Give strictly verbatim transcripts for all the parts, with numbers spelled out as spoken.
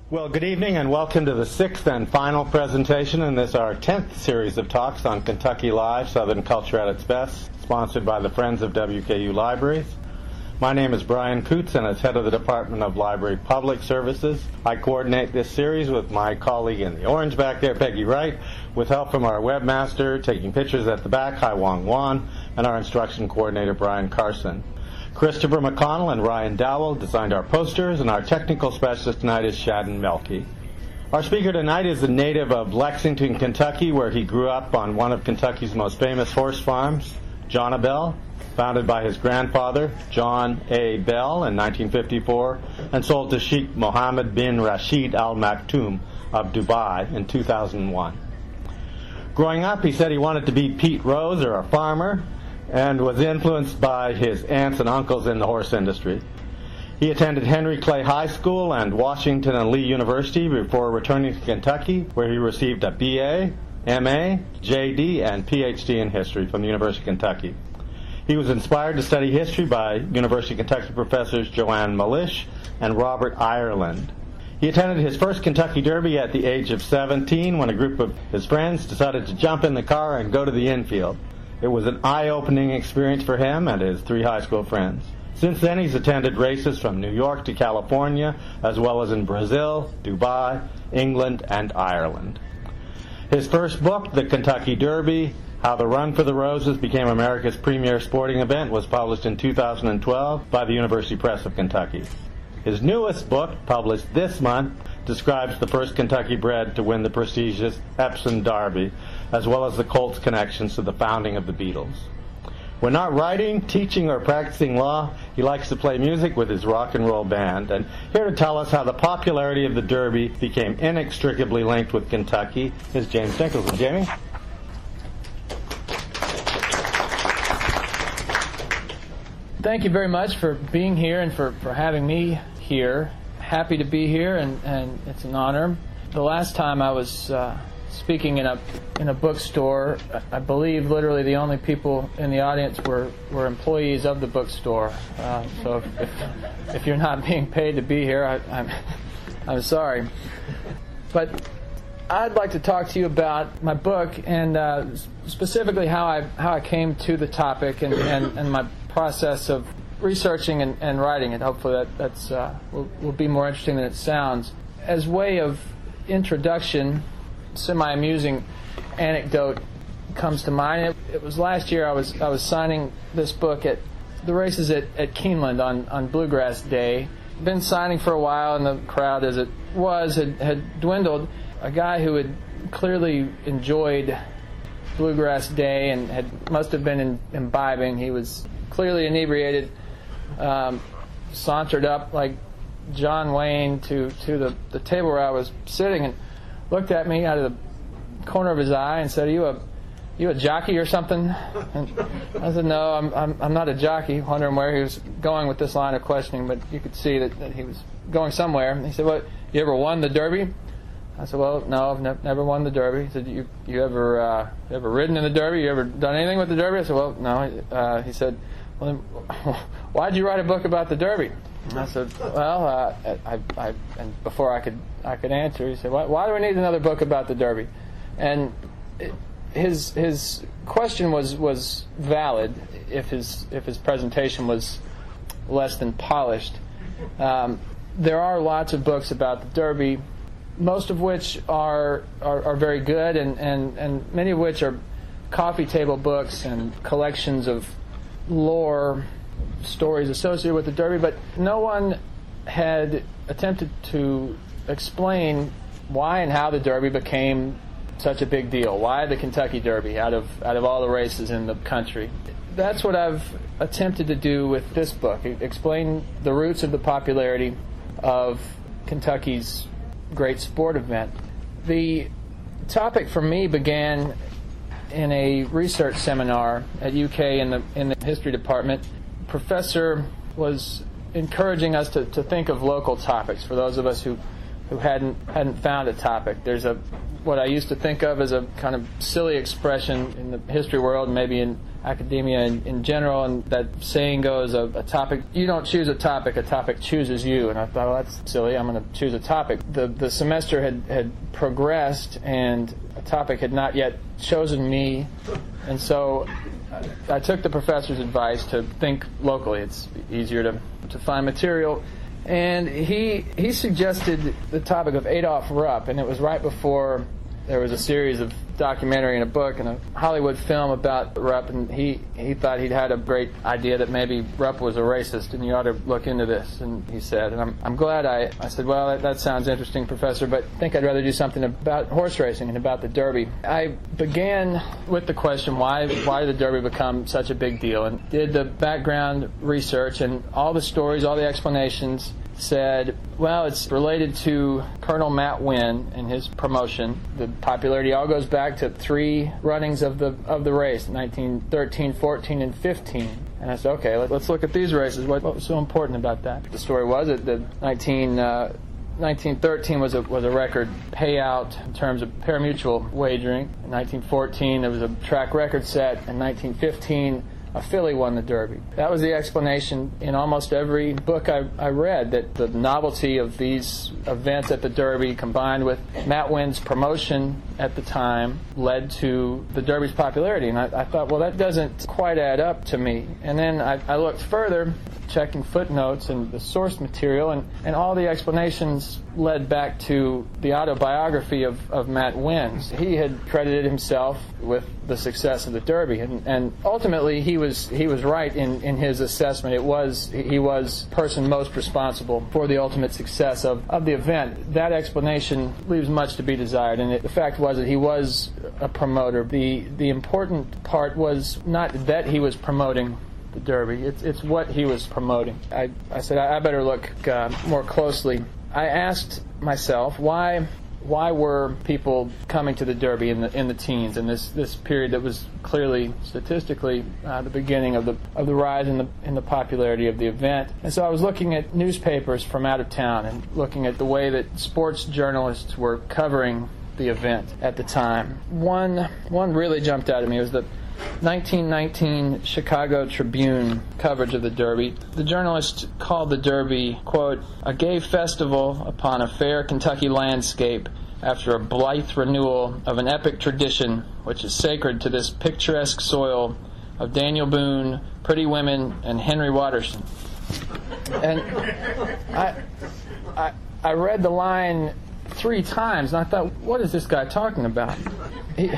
Well, good evening and welcome to the sixth and final presentation in this, our tenth series of talks on Kentucky Live, Southern Culture at its Best, sponsored by the Friends of W K U Libraries. My name is Brian Coots, and as head of the Department of Library Public Services, I coordinate this series with my colleague in the orange back there, Peggy Wright, with help from our webmaster, taking pictures at the back, Hai Wong Wan, and our instruction coordinator, Brian Carson. Christopher McConnell and Ryan Dowell designed our posters, and our technical specialist tonight is Shadden Melke. Our speaker tonight is a native of Lexington, Kentucky, where he grew up on one of Kentucky's most famous horse farms, John Bell, founded by his grandfather, John A. Bell, in nineteen fifty-four, and sold to Sheikh Mohammed bin Rashid Al Maktoum of Dubai in two thousand one. Growing up, he said he wanted to be Pete Rose or a farmer, and was influenced by his aunts and uncles in the horse industry. He attended Henry Clay High School and Washington and Lee University before returning to Kentucky, where he received a B A, M A, J D, and P H D in history from the University of Kentucky. He was inspired to study history by University of Kentucky professors Joanne Malish and Robert Ireland. He attended his first Kentucky Derby at the age of seventeen when a group of his friends decided to jump in the car and go to the infield. It was an eye-opening experience for him and his three high school friends. Since then, he's attended races from New York to California, as well as in Brazil, Dubai, England, and Ireland. His first book, The Kentucky Derby, How the Run for the Roses Became America's Premier Sporting Event, was published in two thousand twelve by the University Press of Kentucky. His newest book, published this month, describes the first Kentucky bred to win the prestigious Epsom Derby, as well as the Colts' connections to the founding of the Beatles. When not writing, teaching, or practicing law, he likes to play music with his rock and roll band. And here to tell us how the popularity of the Derby became inextricably linked with Kentucky is James Nicholson. Jamie? Thank you very much for being here and for, for having me here. Happy to be here, and, and it's an honor. The last time I was uh, speaking in a in a bookstore, I believe literally the only people in the audience were, were employees of the bookstore. Uh, so if if you're not being paid to be here, I, I'm I'm sorry. But I'd like to talk to you about my book and uh, specifically how I how I came to the topic and, and, and my process of researching and, and writing it. Hopefully that that's uh, will, will be more interesting than it sounds. As way of introduction, semi-amusing anecdote comes to mind. It, it was last year I was I was signing this book at the races at, at Keeneland on, on Bluegrass Day. Been signing for a while, and the crowd, as it was, had, had dwindled. A guy who had clearly enjoyed Bluegrass Day and had must have been in, imbibing. He was clearly inebriated. Um, sauntered up like John Wayne to, to the, the table where I was sitting and looked at me out of the corner of his eye and said, "Are you a you a jockey or something?" And I said, "No, I'm I'm I'm not a jockey." Wondering where he was going with this line of questioning, but you could see that, that he was going somewhere. And he said, "What? You ever won the Derby?" I said, "Well, no, I've ne- never won the Derby." He said, "You you ever uh, you ever ridden in the Derby? You ever done anything with the Derby?" I said, "Well, no." Uh, he said, "Well, then, why'd you write a book about the Derby?" And I said, "Well, uh, I, I," and before I could I could answer, he said, "Why, why do we need another book about the Derby?" And it, his his question was was valid if his if his presentation was less than polished. Um, there are lots of books about the Derby, most of which are are, are very good, and, and, and many of which are coffee table books and collections of lore, stories associated with the Derby, but no one had attempted to explain why and how the Derby became such a big deal. Why the Kentucky Derby out of out of all the races in the country? That's what I've attempted to do with this book, explain the roots of the popularity of Kentucky's great sport event. The topic for me began in a research seminar at U K in the in the history department. Professor was encouraging us to, to think of local topics for those of us who who hadn't hadn't found a topic. There's a what I used to think of as a kind of silly expression in the history world, maybe in academia in, in general, and that saying goes, a, a topic, you don't choose a topic, a topic chooses you. And I thought, well, that's silly, I'm going to choose a topic. The the semester had, had progressed, and a topic had not yet chosen me, and so I took the professor's advice to think locally. It's easier to, to find material. And he he suggested the topic of Adolph Rupp, and it was right before there was a series of documentary and a book and a Hollywood film about Rupp, and he, he thought he'd had a great idea that maybe Rupp was a racist and you ought to look into this, and he said. And I'm, I'm glad I, I said, well, that, that sounds interesting, Professor, but I think I'd rather do something about horse racing and about the Derby. I began with the question, why, why did the Derby become such a big deal? And did the background research, and all the stories, all the explanations said, well, it's related to Colonel Matt Winn and his promotion. The popularity all goes back to three runnings of the of the race, nineteen thirteen, fourteen, and fifteen. And I said, okay, let, let's look at these races. What, what was so important about that? The story was that the nineteen thirteen was a was a record payout in terms of parimutuel wagering. In nineteen fourteen, there was a track record set. In nineteen fifteen, a filly won the Derby. That was the explanation in almost every book I, I read, that the novelty of these events at the Derby combined with Matt Winn's promotion at the time led to the Derby's popularity. And I, I thought, well, that doesn't quite add up to me. And then I, I looked further, checking footnotes and the source material, and, and all the explanations led back to the autobiography of, of Matt Winn. He had credited himself with the success of the Derby, and, and ultimately he was he was right in, in his assessment. It was he was the person most responsible for the ultimate success of, of the event. That explanation leaves much to be desired, and it, the fact was that he was a promoter. The the important part was not that he was promoting the Derby. It's, it's what he was promoting. I, I said, I, I better look uh, more closely. I asked myself, why why were people coming to the Derby in the in the teens, in this, this period that was clearly, statistically, uh, the beginning of the of the rise in the in the popularity of the event? And so I was looking at newspapers from out of town and looking at the way that sports journalists were covering the event at the time. One one really jumped out at me. It was the nineteen nineteen Chicago Tribune coverage of the Derby. The journalist called the Derby, quote, a gay festival upon a fair Kentucky landscape after a blithe renewal of an epic tradition which is sacred to this picturesque soil of Daniel Boone, pretty women, and Henry Watterson. And I, I, I read the line three times, and I thought, what is this guy talking about? He,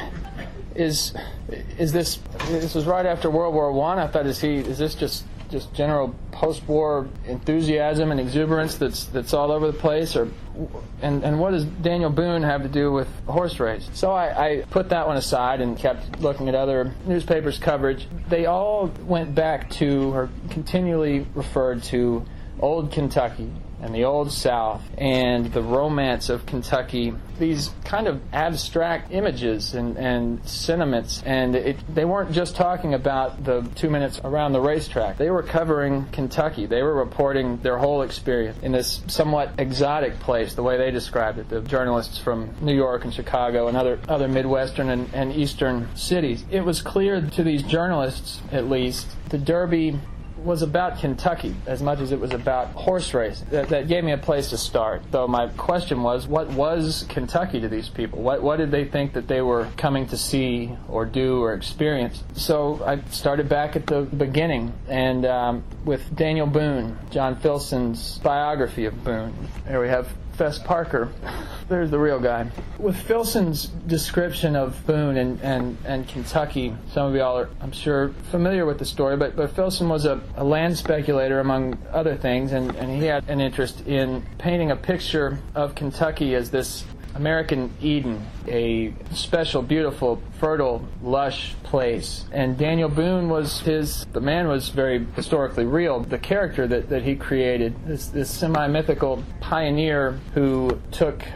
is is this this was right after World War One? I. I thought, is he is this just just general post-war enthusiasm and exuberance that's that's all over the place, or and and what does Daniel Boone have to do with a horse race? So I, I put that one aside and kept looking at other newspapers' coverage. They all went back to, or continually referred to, old Kentucky and the Old South and the romance of Kentucky, these kind of abstract images and, and sentiments. And it, they weren't just talking about the two minutes around the racetrack. They were covering Kentucky. They were reporting their whole experience in this somewhat exotic place, the way they described it, the journalists from New York and Chicago and other, other Midwestern and, and Eastern cities. It was clear to these journalists, at least, the Derby was about Kentucky as much as it was about horse racing. That, that gave me a place to start. Though my question was, what was Kentucky to these people? What, what did they think that they were coming to see or do or experience? So I started back at the beginning, and um, with Daniel Boone, John Filson's biography of Boone. There we have Fess Parker. There's the real guy. With Filson's description of Boone and, and, and Kentucky, some of y'all are, I'm sure, familiar with the story, but, but Filson was a, a land speculator, among other things, and, and he had an interest in painting a picture of Kentucky as this American Eden, a special, beautiful, fertile, lush place. And Daniel Boone was his, the man was very historically real. The character that, that he created, this, this semi-mythical pioneer who took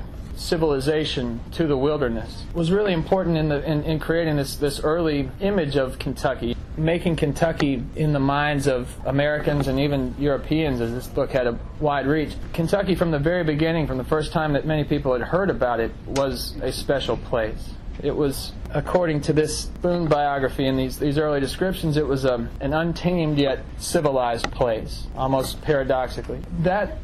civilization to the wilderness was really important in, the, in, in creating this, this early image of Kentucky, making Kentucky in the minds of Americans and even Europeans, as this book had a wide reach. Kentucky, from the very beginning, from the first time that many people had heard about it, was a special place. It was, according to this Boone biography and these, these early descriptions, it was a, an untamed yet civilized place, almost paradoxically. That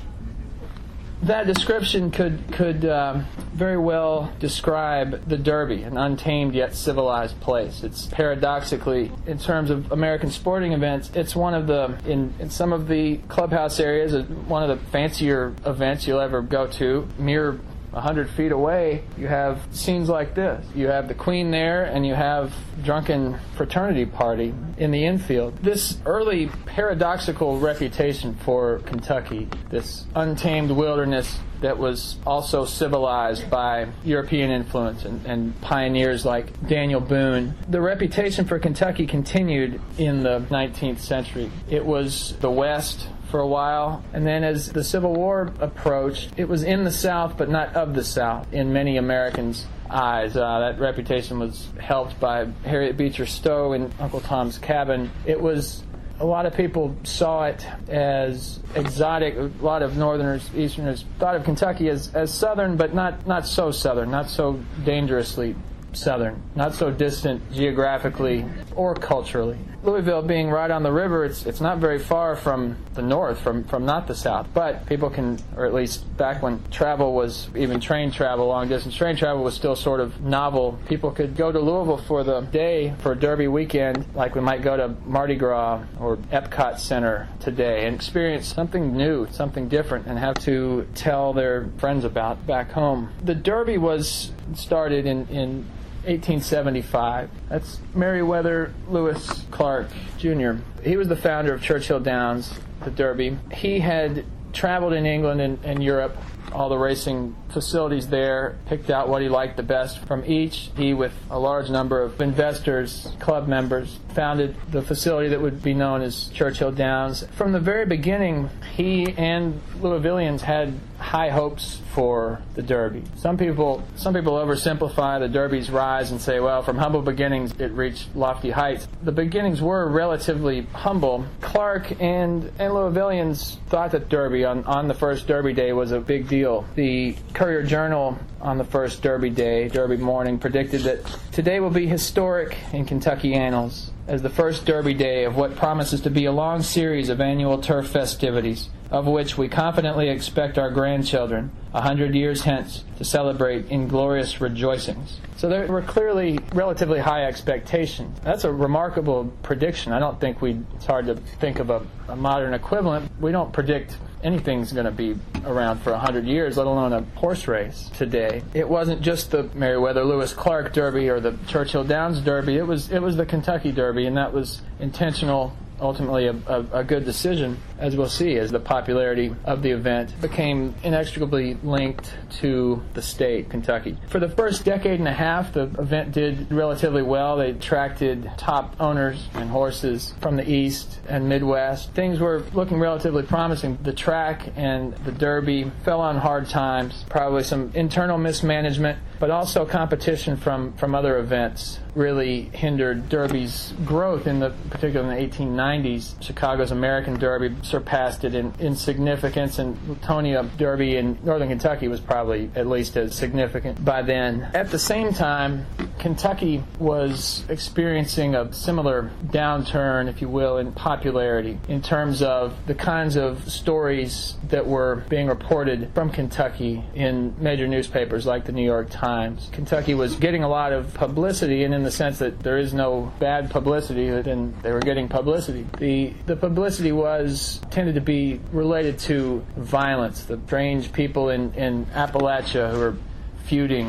That description could could uh, very well describe the Derby, an untamed yet civilized place. It's paradoxically, in terms of American sporting events, it's one of the, in, in some of the clubhouse areas, one of the fancier events you'll ever go to. Mere a hundred feet away, you have scenes like this. You have the Queen there, and you have drunken fraternity party in the infield. This early paradoxical reputation for Kentucky, this untamed wilderness that was also civilized by European influence and, and pioneers like Daniel Boone. The reputation for Kentucky continued in the nineteenth century. It was the West for a while, and then as the Civil War approached, it was in the South but not of the South in many Americans' eyes. Uh, that reputation was helped by Harriet Beecher Stowe in Uncle Tom's Cabin. It was, a lot of people saw it as exotic. A lot of Northerners, Easterners thought of Kentucky as, as Southern, but not, not so Southern, not so dangerously Southern, not so distant geographically or culturally. Louisville being right on the river, it's it's not very far from the north, from, from not the south. But people can, or at least back when travel was, even train travel, long distance train travel was still sort of novel, people could go to Louisville for the day, for Derby weekend, like we might go to Mardi Gras or Epcot Center today, and experience something new, something different, and have to tell their friends about back home. The Derby was started in, in eighteen seventy-five. That's Meriwether Lewis Clark, Junior He was the founder of Churchill Downs, the Derby. He had traveled in England and, and Europe, all the racing facilities there, picked out what he liked the best from each. He, with a large number of investors, club members, founded the facility that would be known as Churchill Downs. From the very beginning, he and Louisvillians had high hopes for the Derby. Some people some people oversimplify the Derby's rise and say, well, from humble beginnings it reached lofty heights. The beginnings were relatively humble. Clark and, and Louisvillians thought that Derby on, on the first Derby day was a big deal. The Courier-Journal on the first Derby day, Derby morning, predicted that today will be historic in Kentucky annals as the first Derby day of what promises to be a long series of annual turf festivities, of which we confidently expect our grandchildren, a hundred years hence, to celebrate in glorious rejoicings. So there were clearly relatively high expectations. That's a remarkable prediction. I don't think we, it's hard to think of a, a modern equivalent. We don't predict anything's going to be around for a hundred years, let alone a horse race today. It wasn't just the Meriwether Lewis Clark Derby or the Churchill Downs Derby. It was it was the Kentucky Derby, and that was intentional, ultimately a, a, a good decision, as we'll see, as the popularity of the event became inextricably linked to the state, Kentucky. For the first decade and a half, the event did relatively well. They attracted top owners and horses from the East and Midwest. Things were looking relatively promising. The track and the Derby fell on hard times, probably some internal mismanagement, but also competition from, from other events really hindered Derby's growth, in the particularly in the eighteen nineties. Chicago's American Derby surpassed it in, in significance, and Latonia Derby in Northern Kentucky was probably at least as significant by then. At the same time, Kentucky was experiencing a similar downturn, if you will, in popularity in terms of the kinds of stories that were being reported from Kentucky in major newspapers like the New York Times. Kentucky was getting a lot of publicity, and in the sense that there is no bad publicity, then they were getting publicity. The the publicity was tended to be related to violence, the strange people in, in Appalachia who were feuding and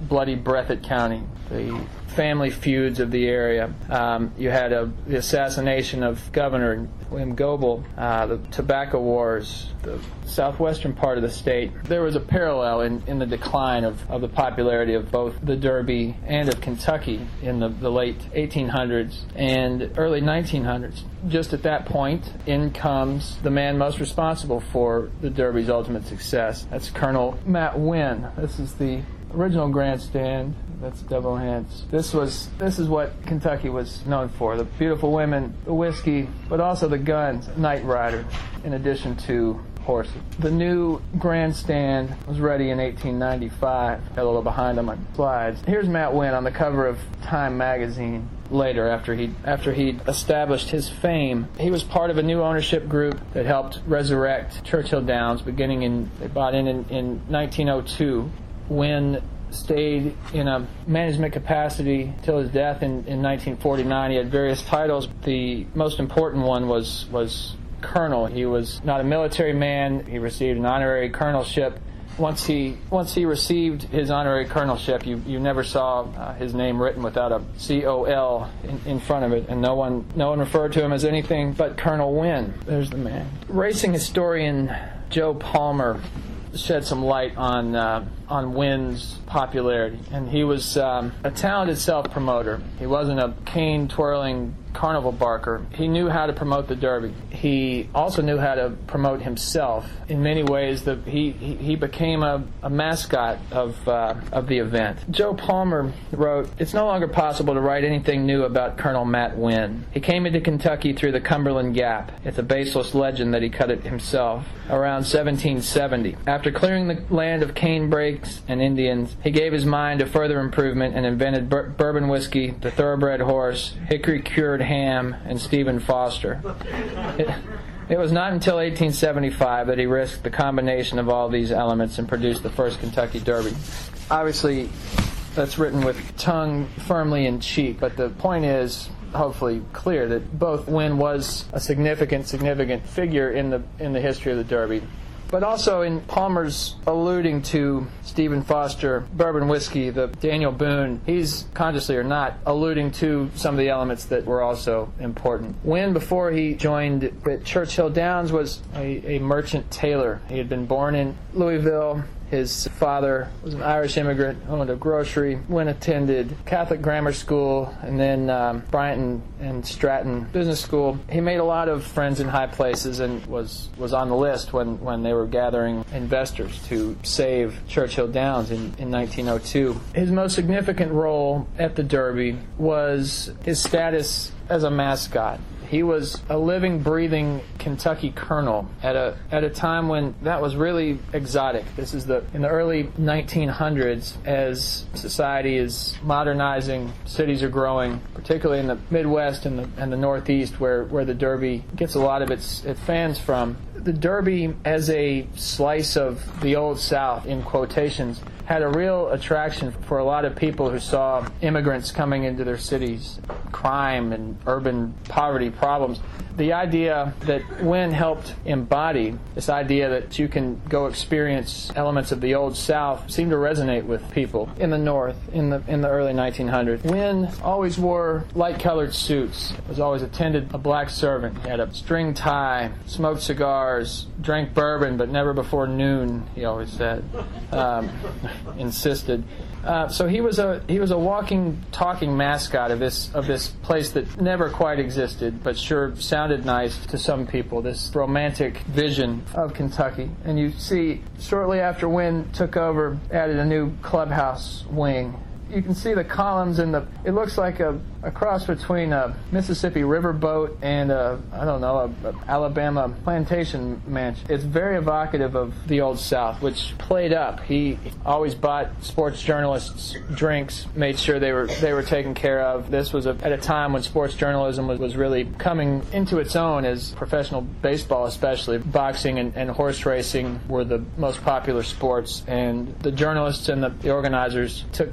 bloody Breathitt County, the family feuds of the area. Um, you had a, the assassination of Governor William Goebel, uh, the tobacco wars, the southwestern part of the state. There was a parallel in, in the decline of, of the popularity of both the Derby and of Kentucky in the, the late eighteen hundreds and early nineteen hundreds. Just at that point, in comes the man most responsible for the Derby's ultimate success. That's Colonel Matt Winn. This is the original grandstand. That's Devil Hands. This was this is what Kentucky was known for: the beautiful women, the whiskey, but also the guns, Knight Rider, in addition to horses. The new grandstand was ready in eighteen ninety-five. Got a little behind on my slides. Here's Matt Winn on the cover of Time magazine. Later, after he after he'd established his fame, he was part of a new ownership group that helped resurrect Churchill Downs. Beginning in, they bought in in, in nineteen oh two. Winn stayed in a management capacity till his death in, in nineteen forty-nine. He had various titles. The most important one was was colonel. He was not a military man. He received an honorary colonelship. Once he once he received his honorary colonelship, you, you never saw uh, his name written without a C O L in, in front of it, and no one no one referred to him as anything but Colonel Winn. There's the man. Racing historian Joe Palmer shed some light on uh, on Winn's popularity, and he was um, a talented self-promoter. He wasn't a cane-twirling carnival barker. He knew how to promote the Derby. He also knew how to promote himself. In many ways, the, he, he he became a, a mascot of uh, of the event. Joe Palmer wrote, "It's no longer possible to write anything new about Colonel Matt Winn. He came into Kentucky through the Cumberland Gap. It's a baseless legend that he cut it himself around seventeen seventy. After clearing the land of cane brakes and Indians, he gave his mind to further improvement and invented bur- bourbon whiskey, the thoroughbred horse, hickory-cured ham, and Stephen Foster. It, it was not until eighteen seventy-five that he risked the combination of all these elements and produced the first Kentucky Derby." Obviously, that's written with tongue firmly in cheek, but the point is hopefully clear that both Winn was a significant, significant figure in the in the history of the Derby. But also in Palmer's alluding to Stephen Foster, bourbon whiskey, the Daniel Boone, he's consciously or not alluding to some of the elements that were also important. Winn, before he joined at Churchill Downs, was a, a merchant tailor. He had been born in Louisville. His father was an Irish immigrant, owned a grocery. Winn attended Catholic grammar school and then um, Bryant and, and Stratton Business School. He made a lot of friends in high places and was, was on the list when, when they were gathering investors to save Churchill Downs in, in nineteen oh two. His most significant role at the Derby was his status as a mascot. He was a living, breathing Kentucky colonel at a at a time when that was really exotic. This is the in the early nineteen hundreds, as society is modernizing, cities are growing, particularly in the Midwest and the and the Northeast, where, where the Derby gets a lot of its, its fans from. The Derby, as a slice of the Old South, in quotations, had a real attraction for a lot of people who saw immigrants coming into their cities, crime and urban poverty problems. The idea that Winn helped embody, this idea that you can go experience elements of the Old South, seemed to resonate with people in the North in the in the early nineteen hundreds. Winn always wore light-colored suits, was always attended a black servant. He had a string tie, smoked cigars, drank bourbon, but never before noon, he always said, um, insisted. Uh, so he was a he was a walking, talking mascot of this of this place that never quite existed, but sure sounded nice to some people. This romantic vision of Kentucky, and you see shortly after Winn took over, added a new clubhouse wing. You can see the columns in the. It looks like a, a cross between a Mississippi riverboat and a I don't know a, a Alabama plantation mansion. It's very evocative of the Old South, which played up. He always bought sports journalists drinks, made sure they were they were taken care of. This was a, at a time when sports journalism was, was really coming into its own, as professional baseball, especially boxing and, and horse racing, were the most popular sports, and the journalists and the, the organizers took care of each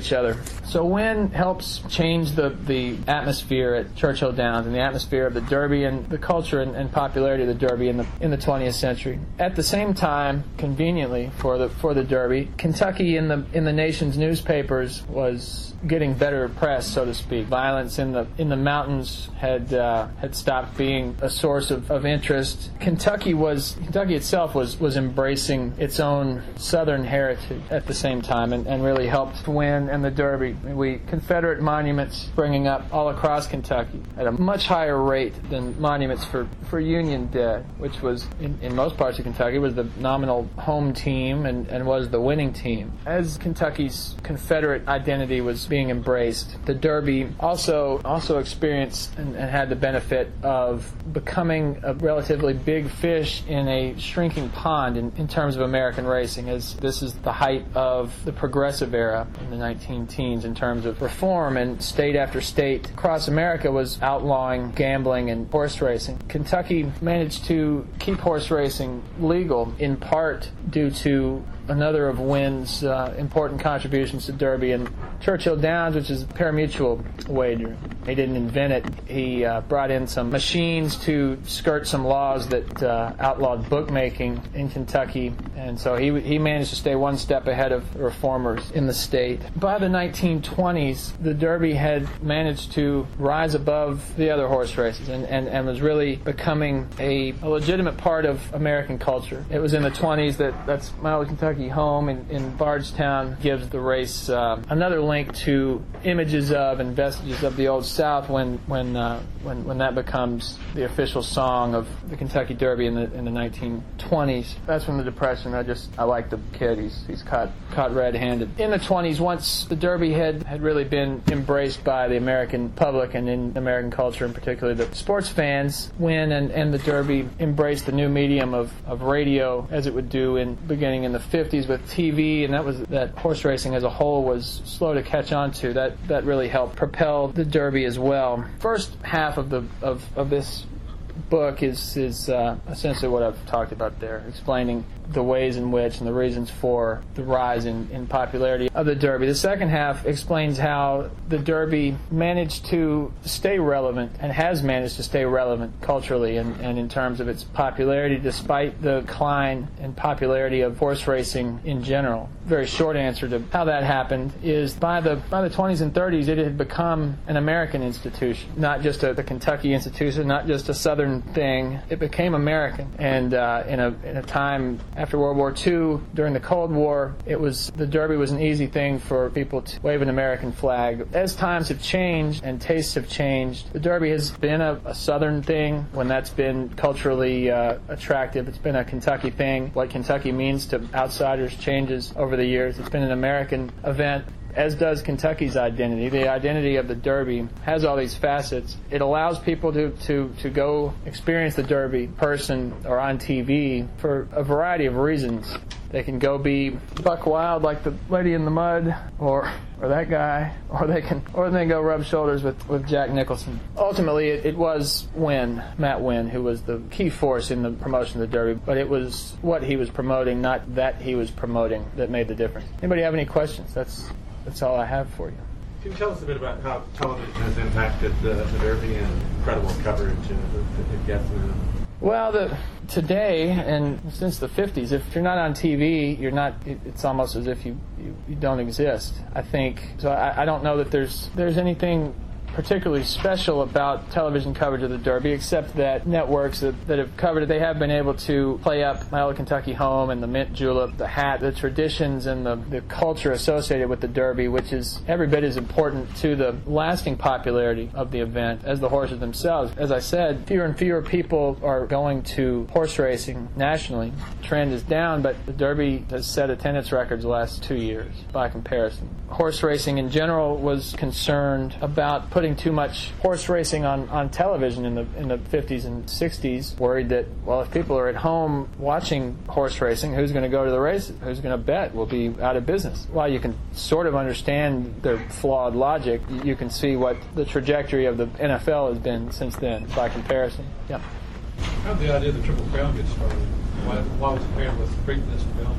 each other. So Wynn helps change the, the atmosphere at Churchill Downs and the atmosphere of the Derby and the culture and, and popularity of the Derby in the in the twentieth century. At the same time, conveniently for the for the Derby, Kentucky in the in the nation's newspapers was getting better press, so to speak. Violence in the in the mountains had uh, had stopped being a source of, of interest. Kentucky was Kentucky itself was was embracing its own Southern heritage at the same time, and, and really helped Wynn and the Derby. We Confederate monuments springing up all across Kentucky at a much higher rate than monuments for, for Union dead, which was in, in most parts of Kentucky was the nominal home team and, and was the winning team. As Kentucky's Confederate identity was being embraced, the Derby also also experienced and, and had the benefit of becoming a relatively big fish in a shrinking pond in, in terms of American racing, as this is the height of the progressive era in the nineteen teens in terms of reform, and state after state across America was outlawing gambling and horse racing. Kentucky managed to keep horse racing legal in part due to another of Wynn's uh, important contributions to Derby and Churchill Downs, which is parimutuel wagering. He didn't invent it. He uh, brought in some machines to skirt some laws that uh, outlawed bookmaking in Kentucky, and so he he managed to stay one step ahead of reformers in the state. By the nineteen twenties, the Derby had managed to rise above the other horse races and, and, and was really becoming a, a legitimate part of American culture. It was in the twenties that that's my old Kentucky home in, in Bardstown gives the race uh, another link to images of and vestiges of the Old South when when uh, when when that becomes the official song of the Kentucky Derby in the in the nineteen twenties. That's when the Depression. I just I like the kid. He's he's caught caught red-handed. In the twenties, once the Derby had had really been embraced by the American public and in American culture, and particularly the sports fans, Wynn and and the Derby embraced the new medium of of radio, as it would do in beginning in the fifties with T V, and that was that horse racing as a whole was slow to catch on to. That that really helped propel the Derby as well. First half of the of, of this book is is uh, essentially what I've talked about there, explaining the ways in which and the reasons for the rise in, in popularity of the Derby. The second half explains how the Derby managed to stay relevant and has managed to stay relevant culturally and, and in terms of its popularity despite the decline in popularity of horse racing in general. Very short answer to how that happened is by the by the twenties and thirties it had become an American institution, not just a, a Kentucky institution, not just a Southern thing. It became American, and uh, in a in a time after World War Two, during the Cold War, it was the Derby was an easy thing for people to wave an American flag. As times have changed and tastes have changed, the Derby has been a, a Southern thing when that's been culturally uh, attractive. It's been a Kentucky thing. What Kentucky means to outsiders changes over the years. It's been an American event, as does Kentucky's identity. The identity of the Derby has all these facets. It allows people to, to, to go experience the Derby in person or on T V for a variety of reasons. They can go be buck wild like the Lady in the Mud, or or that guy, or they can or they can go rub shoulders with, with Jack Nicholson. Ultimately, it, it was Wynn, Matt Wynn, who was the key force in the promotion of the Derby, but it was what he was promoting, not that he was promoting, that made the difference. Anybody have any questions? That's That's all I have for you. Can you tell us a bit about how television has impacted the, the Derby and incredible coverage uh, that it gets now? Well, the, today and since the fifties, if you're not on T V, you're not. It, it's almost as if you, you, you don't exist. I think so. I, I don't know that there's there's anything particularly special about television coverage of the Derby, except that networks that, that have covered it, they have been able to play up My Old Kentucky Home and the mint julep, the hat, the traditions and the, the culture associated with the Derby, which is every bit as important to the lasting popularity of the event as the horses themselves. As I said, fewer and fewer people are going to horse racing nationally. The trend is down, but the Derby has set attendance records the last two years by comparison. Horse racing in general was concerned about putting too much horse racing on, on television in the in the fifties and sixties, worried that, well, if people are at home watching horse racing, who's going to go to the races? Who's going to bet? We'll be out of business. While you can sort of understand their flawed logic, you can see what the trajectory of the N F L has been since then by comparison. Yeah. How did the idea of the Triple Crown get started? Why, why was it paired with Preakness and Belmont?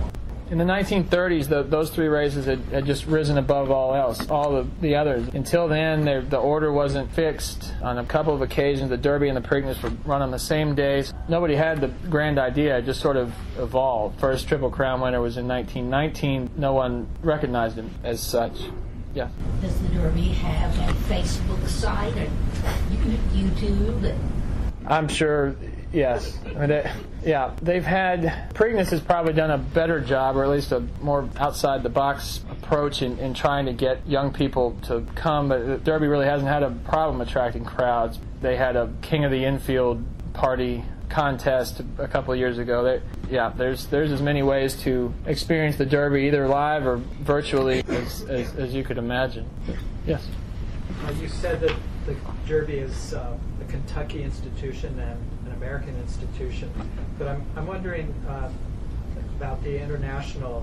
In the nineteen thirties, the, those three races had, had just risen above all else, all of the others. Until then, the order wasn't fixed. On a couple of occasions, the Derby and the Preakness would run on the same days. Nobody had the grand idea. It just sort of evolved. First Triple Crown winner was in nineteen nineteen. No one recognized him as such. Yeah. Does the Derby have a Facebook site or YouTube? I'm sure, yes. I mean, they, yeah, they've had, Preakness has probably done a better job, or at least a more outside-the-box approach in, in trying to get young people to come, but the Derby really hasn't had a problem attracting crowds. They had a King of the Infield party contest a couple of years ago. They, yeah, there's there's as many ways to experience the Derby, either live or virtually, as, as, as you could imagine. Yes? Uh, you said that the Derby is uh, a Kentucky institution and an American institution, but I'm, I'm wondering uh, about the international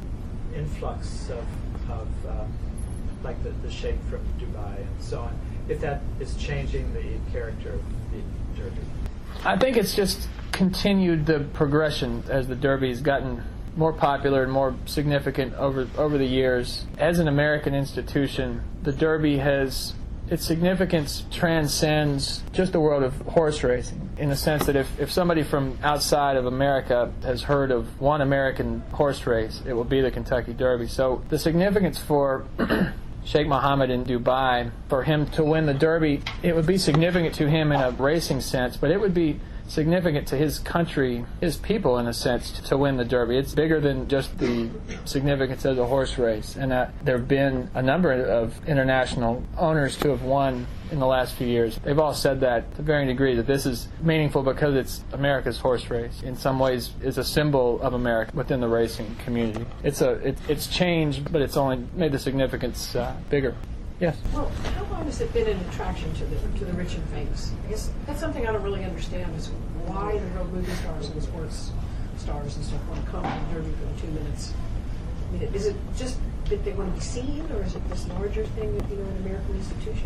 influx of, of uh, like the, the Sheikh from Dubai and so on, if that is changing the character of the Derby. I think it's just continued the progression as the Derby's gotten more popular and more significant over over the years. As an American institution, the Derby has, its significance transcends just the world of horse racing, in the sense that if, if somebody from outside of America has heard of one American horse race, it will be the Kentucky Derby. So the significance for Sheikh Mohammed in Dubai, for him to win the Derby, it would be significant to him in a racing sense, but it would be significant to his country, his people in a sense, to win the Derby. It's bigger than just the significance of the horse race, and uh, there have been a number of international owners who have won in the last few years. They've all said that to varying degrees, that this is meaningful because it's America's horse race. In some ways, is a symbol of America within the racing community. It's a it, it's changed, but it's only made the significance uh, bigger. Yes. Well, how long has it been an attraction to the to the rich and famous? I guess that's something I don't really understand, is why the real movie stars and the sports stars and stuff want to come to the Derby for the two minutes. I mean, is it just that they want to be seen, or is it this larger thing that, you know, an American institution?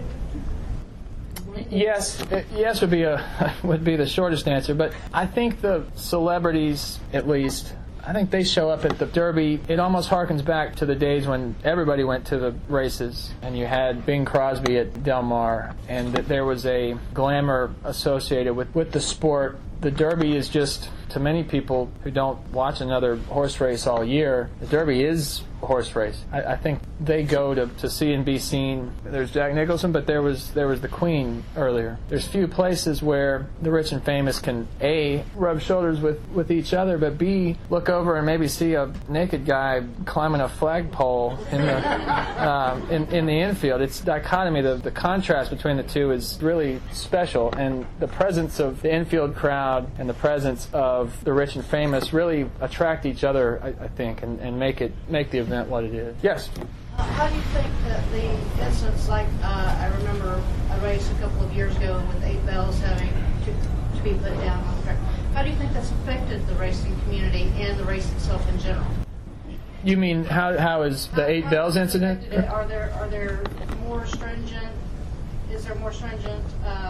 Yes, yes would be a would be the shortest answer, but I think the celebrities, at least, I think they show up at the Derby. It almost harkens back to the days when everybody went to the races, and you had Bing Crosby at Del Mar, and that there was a glamour associated with, with the sport. The Derby is just, to many people who don't watch another horse race all year, the Derby is a horse race. I, I think they go to, to see and be seen. There's Jack Nicholson, but there was there was the Queen earlier. There's few places where the rich and famous can A, rub shoulders with, with each other, but B, look over and maybe see a naked guy climbing a flagpole in the um, in, in the infield. It's dichotomy. The, the contrast between the two is really special, and the presence of the infield crowd and the presence of the rich and famous really attract each other, I, I think, and, and make it make the event what it is. Yes? Uh, how do you think that the instance, like uh, I remember a race a couple of years ago with eight bells having to, to be put down on the track, how do you think that's affected the racing community and the race itself in general? You mean how how is the eight bells incident? Are there are there more stringent? Is there more stringent? Uh,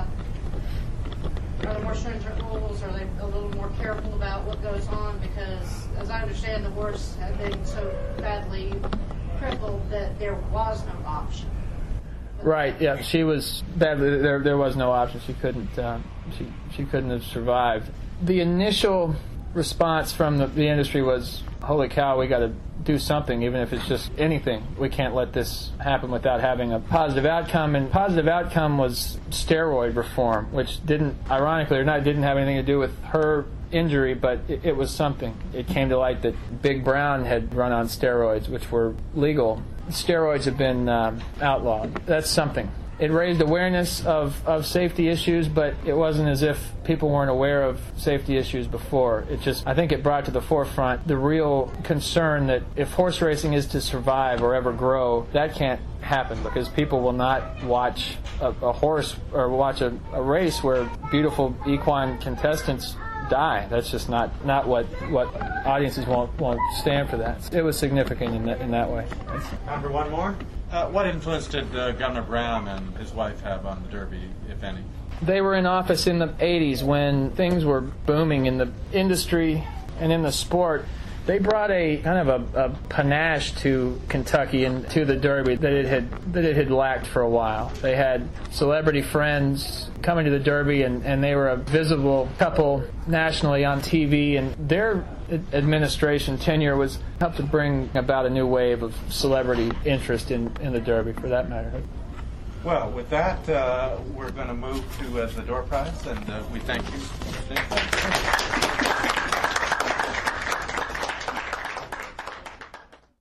Are there more stringent rules? Are they a little more careful about what goes on? Because, as I understand, the horse had been so badly crippled that there was no option. Right. Yeah. She was badly. There. There was no option. She couldn't. Uh, she. She couldn't have survived. The initial response from the, the industry was, "Holy cow! We got to do something, even if it's just anything. We can't let this happen without having a positive outcome." And positive outcome was steroid reform, which didn't, ironically or not, didn't have anything to do with her injury, but it, it was something. It came to light that Big Brown had run on steroids, which were legal. Steroids have been um, outlawed. That's something. It raised awareness of, of safety issues, but it wasn't as if people weren't aware of safety issues before. It just, I think it brought to the forefront the real concern that if horse racing is to survive or ever grow, that can't happen, because people will not watch a, a horse or watch a, a race where beautiful equine contestants die. That's just not, not what what audiences won't won't stand for that. It was significant in that in that way. Time for one more. Uh, what influence did uh, Governor Brown and his wife have on the Derby, if any? They were in office in the eighties when things were booming in the industry and in the sport. they brought a kind of a, a panache to Kentucky and to the Derby that it had that it had lacked for a while. They had celebrity friends coming to the Derby, and, and they were a visible couple nationally on T V, and their administration tenure was helped to bring about a new wave of celebrity interest in, in the Derby, for that matter. Well, with that, uh, we're going to move to uh, the door prize, and uh, we thank you.